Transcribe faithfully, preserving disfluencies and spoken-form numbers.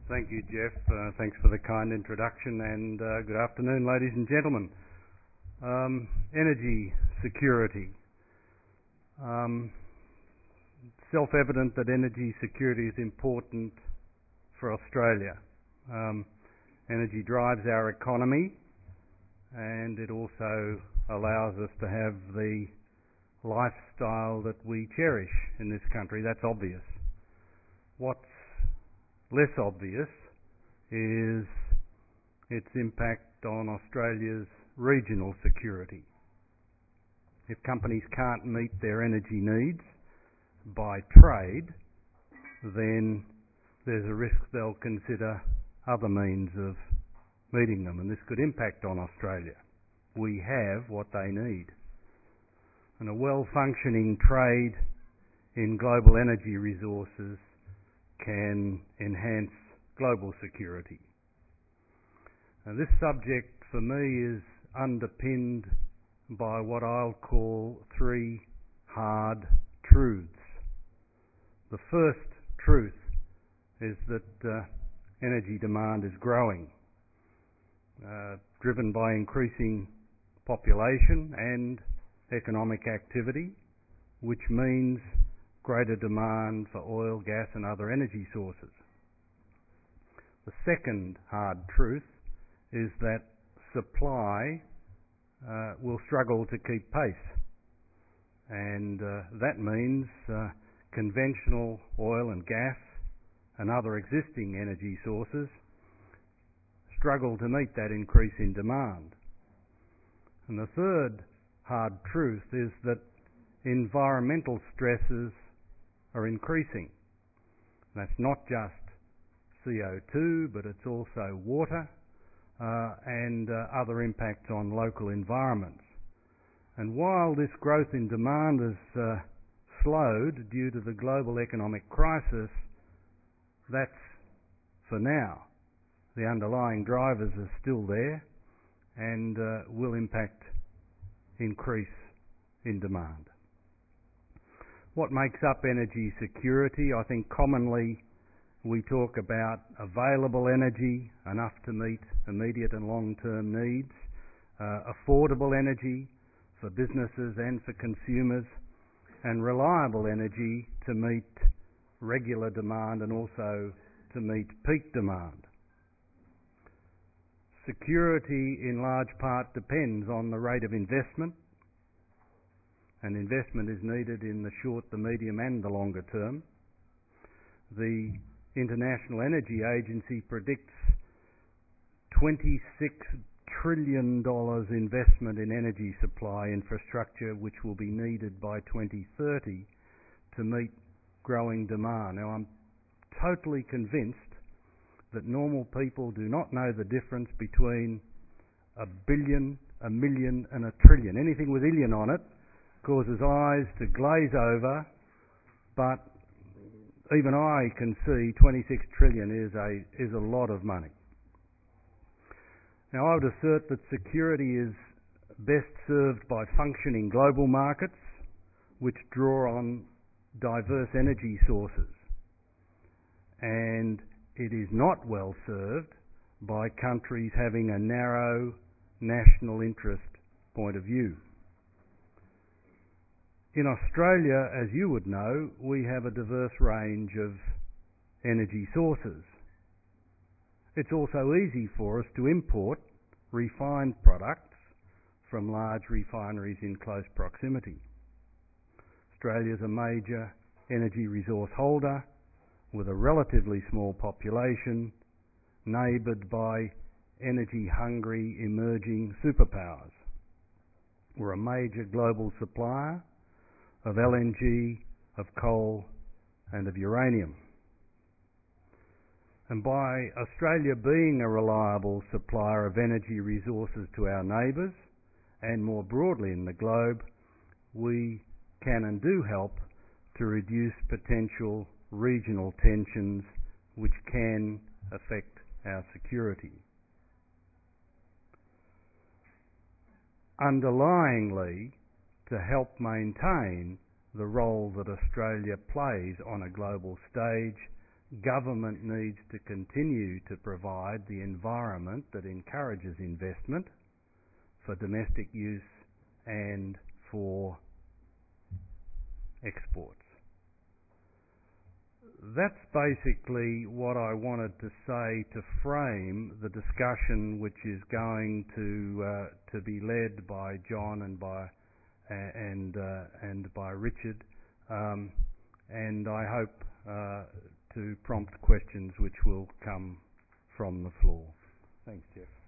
Thank you, Jeff. Uh, thanks for the kind introduction, and uh, good afternoon, ladies and gentlemen. Um, energy security. Um, self-evident that energy security is important for Australia. Um, energy drives our economy, and it also allows us to have the lifestyle that we cherish in this country. That's obvious. What's less obvious is its impact on Australia's regional security. If companies can't meet their energy needs by trade, then there's a risk they'll consider other means of meeting them, and this could impact on Australia. We have what they need. And a well-functioning trade in global energy resources can enhance global security. Now, this subject for me is underpinned by what I'll call three hard truths. The first truth is that uh, energy demand is growing, uh, driven by increasing population and economic activity, which means greater demand for oil, gas and other energy sources. The second hard truth is that supply uh, will struggle to keep pace, and uh, that means uh, conventional oil and gas and other existing energy sources struggle to meet that increase in demand. And the third hard truth is that environmental stresses are increasing. That's not just C O two, but it's also water uh, and uh, other impacts on local environments. And while this growth in demand has uh, slowed due to the global economic crisis, that's for now. The underlying drivers are still there and uh, will impact increase in demand. What makes up energy security? I think commonly we talk about available energy, enough to meet immediate and long-term needs, uh, affordable energy for businesses and for consumers, and reliable energy to meet regular demand and also to meet peak demand. Security in large part depends on the rate of investment, and investment is needed in the short, the medium and the longer term. The International Energy Agency predicts twenty-six trillion dollars investment in energy supply infrastructure, which will be needed by twenty thirty to meet growing demand. Now, I'm totally convinced that normal people do not know the difference between a billion, a million and a trillion. Anything with illion on it causes eyes to glaze over, but even I can see twenty-six trillion is a is a lot of money. Now, I would assert that security is best served by functioning global markets which draw on diverse energy sources, and it is not well served by countries having a narrow national interest point of view. In Australia, as you would know, we have a diverse range of energy sources. It's also easy for us to import refined products from large refineries in close proximity. Australia is a major energy resource holder with a relatively small population, neighboured by energy-hungry emerging superpowers. We're a major global supplier of L N G, of coal and of uranium. And by Australia being a reliable supplier of energy resources to our neighbours and more broadly in the globe, we can and do help to reduce potential regional tensions which can affect our security. Underlyingly, to help maintain the role that Australia plays on a global stage, government needs to continue to provide the environment that encourages investment for domestic use and for exports. That's basically what I wanted to say to frame the discussion, which is going to uh, to be led by John and by and uh, and by Richard, um, and I hope uh, to prompt questions which will come from the floor. Thanks, Jeff.